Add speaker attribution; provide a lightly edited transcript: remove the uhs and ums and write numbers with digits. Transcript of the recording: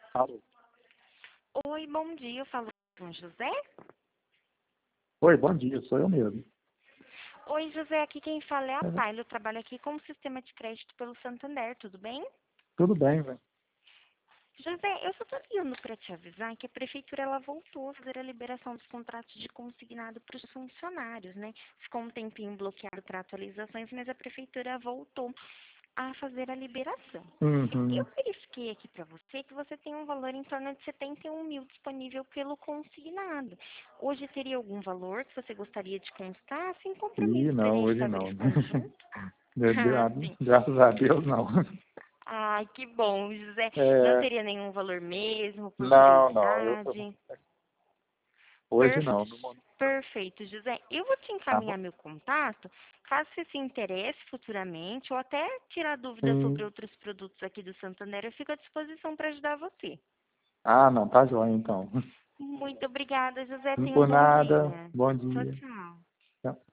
Speaker 1: Alô.
Speaker 2: Oi, bom dia. Eu falo com José.
Speaker 1: Oi, bom dia, sou eu mesmo.
Speaker 2: Oi, José. Aqui quem fala é a
Speaker 1: É,
Speaker 2: Tayla. Eu trabalho aqui com o sistema de crédito pelo Santander. Tudo bem?
Speaker 1: tudo bem, velho.
Speaker 2: José, eu só tô ligando para te avisar que a prefeitura ela voltou a fazer a liberação dos contratos de consignado para os funcionários, né? Ficou um tempinho bloqueado para atualizações, mas a prefeitura voltou a fazer a liberação. Eu
Speaker 1: Uhum.
Speaker 2: verifiquei aqui para você que você tem um valor em torno de 71 mil disponível pelo consignado. Hoje teria algum valor que você gostaria de constar, sem
Speaker 1: Ih,
Speaker 2: compromisso, para a
Speaker 1: não,
Speaker 2: gente
Speaker 1: hoje
Speaker 2: estar
Speaker 1: não.
Speaker 2: verificando junto? Ah, sim.
Speaker 1: Graças a Deus, não.
Speaker 2: Ai, que bom, José. Não
Speaker 1: É,
Speaker 2: teria nenhum valor mesmo, por
Speaker 1: não,
Speaker 2: curiosidade?
Speaker 1: hoje não.
Speaker 2: Perfeito, José. Eu vou te
Speaker 1: Tá
Speaker 2: encaminhar
Speaker 1: bom.
Speaker 2: meu contato, caso você se interesse futuramente, ou até tirar dúvidas sobre
Speaker 1: Sim.
Speaker 2: outros produtos aqui do Santander, eu fico à disposição para ajudar você.
Speaker 1: Ah, não, tá joia, então.
Speaker 2: Muito obrigada, José.
Speaker 1: Não
Speaker 2: Tenha um
Speaker 1: por
Speaker 2: bom
Speaker 1: nada,
Speaker 2: dia.
Speaker 1: bom
Speaker 2: Tchau,
Speaker 1: dia.
Speaker 2: tchau.
Speaker 1: Tchau.